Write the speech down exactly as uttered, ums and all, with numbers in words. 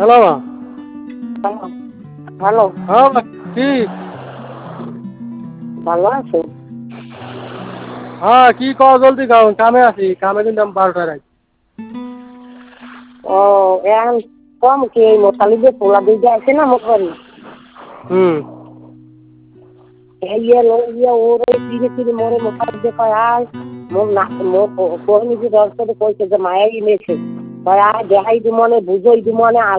Hello মা। Hello. হ্যাঁ মা, কি? ভালো আছো? হ্যাঁ, কি কও জলদি কও, কামে আছি, কামে কিন্তু আমি বারোটায় আইছি। ও এখন কম কি এই মোতালিবে পোলা দিকে আছে না মোট বাড়ি হুম। এই ইয়ে লো ইয়ে ওর ওই ফিরে ফিরে মোরে মোতালিবে কয় আয় মোর না মোর কোন নিজে দর্শনে কইছে যে মায়াই নেছে কয় আয় দেখাই দি মনে বুঝই দি মনে